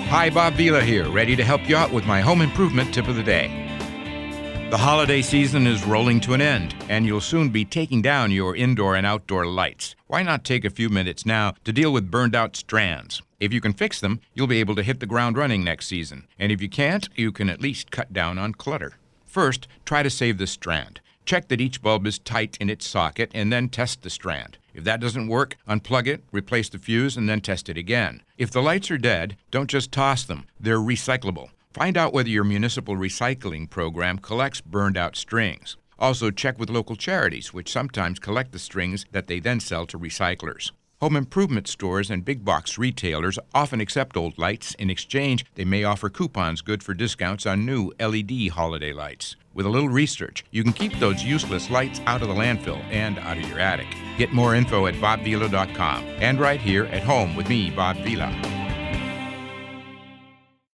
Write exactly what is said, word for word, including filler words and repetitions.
Hi, Bob Vila here, ready to help you out with my home improvement tip of the day. The holiday season is rolling to an end, and you'll soon be taking down your indoor and outdoor lights. Why not take a few minutes now to deal with burned out strands? If you can fix them, you'll be able to hit the ground running next season. And if you can't, you can at least cut down on clutter. First, try to save the strand. Check that each bulb is tight in its socket and then test the strand. If that doesn't work, unplug it, replace the fuse, and then test it again. If the lights are dead, don't just toss them. They're recyclable. Find out whether your municipal recycling program collects burned-out strings. Also, check with local charities, which sometimes collect the strings that they then sell to recyclers. Home improvement stores and big-box retailers often accept old lights. In exchange, they may offer coupons good for discounts on new L E D holiday lights. With a little research, you can keep those useless lights out of the landfill and out of your attic. Get more info at bob vila dot com and right here at home with me, Bob Vila.